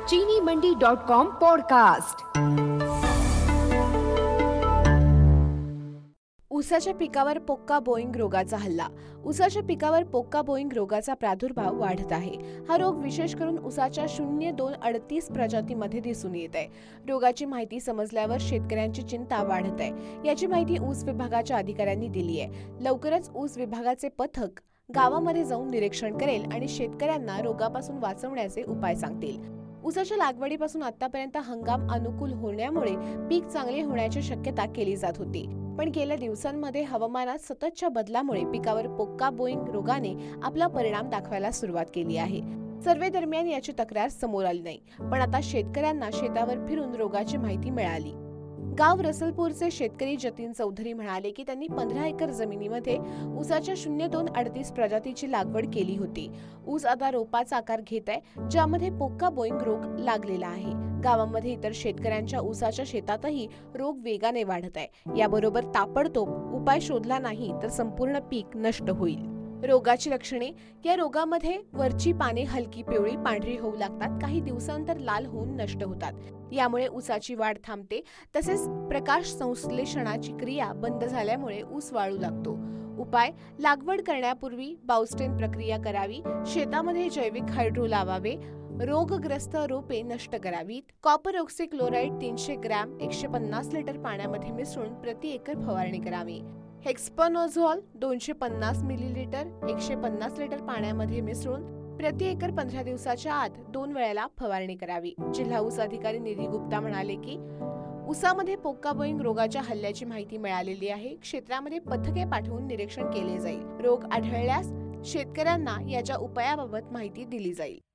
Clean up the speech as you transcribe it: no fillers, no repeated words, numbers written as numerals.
चीनीमंडी.com podcast. ऊसाच्या पिकावर पोक्का Boeing रोगाचा हल्ला। ऊसाच्या पिकावर पोक्का बोईंग रोगाचा प्रादुर्भाव वाढत आहे। हा रोग विशेष करून ऊसाच्या 0238 प्रजातीमध्ये दिसून येत आहे। रोगाची माहिती समजल्यावर शेतकऱ्यांची चिंता वाढत आहे। याची माहिती ऊस विभागाच्या अधिकाऱ्यांनी दिली आहे। लवकरच ऊस विभागाचे पथक गावामध्ये जाऊन निरीक्षण करेल आणि शेतकऱ्यांना रोगापासून वाचवण्याचे उपाय सांगतील। ऊसाच्या लागवडीपासून आतापर्यंत हंगाम अनुकूल होण्यामुळे पीक चांगले होण्याची शक्यता केली जात होती, पण गेल्या दिवसांमध्ये हवामानात सततच्या बदलामुळे पिकावर पोक्का बोईंग रोगाने आपला परिणाम दाखवायला सुरुवात केली आहे। सर्वे दरम्यान याची तक्रार समोर आली नाही, पण आता शेतकऱ्यांना शेतावर फिरून रोगाची माहिती मिळाली। गाव रसलपूरचे शेतकरी जतीन चौधरी म्हणाले की त्यांनी 15 एकर जमिनीमध्ये ऊसाच्या 0238 प्रजातीची लागवड केली होती। ऊस आता रोपाचा आकार घेत आहे, ज्यामध्ये पोक्का बोईंग रोग लागलेला आहे। गावामध्ये इतर शेतकऱ्यांच्या ऊसाच्या शेतातही रोग वेगाने वाढत आहे। याबरोबर ताबडतोब उपाय शोधला नाही तर संपूर्ण पीक नष्ट होईल। रोगाची लक्षणे: या रोगामध्ये वरची पाने हलकी पिवळी पांढरी होऊ लागतात, काही दिवसांतर लाल होऊन नष्ट होतात। यामुळे ऊसाची वाढ थांबते, तसेच प्रकाश संश्लेषणाची क्रिया बंद झाल्यामुळे ऊस वाळू लागतो। उपाय: लागवड करण्यापूर्वी बाउस्टेन प्रक्रिया करावी, शेतामध्ये जैविक हायड्रो लावावे, रोगग्रस्त रोपे नष्ट करावीत। कॉपर ऑक्सीक्लोराइड 300 ग्रॅम 150 लिटर पाण्यामध्ये मिसळून प्रति एकर फवारणी करावी। हेक्सपनोझोल 250 मिलीलिटर 150 लिटर पाण्यामध्ये मिसळून प्रति एकर 15 दिवसाच्या आत 2 वेळेला फवारणी करावी। जिल्हा ऊस अधिकारी निधी गुप्ता म्हणाले की ऊसामध्ये पोक्का बोईंग रोगाच्या हल्ल्याची माहिती मिळालेली आहे। क्षेत्रामध्ये पथके पाठवून निरीक्षण केले जाईल। रोग आढळल्यास शेतकऱ्यांना याच्या उपायाबाबत माहिती दिली जाईल।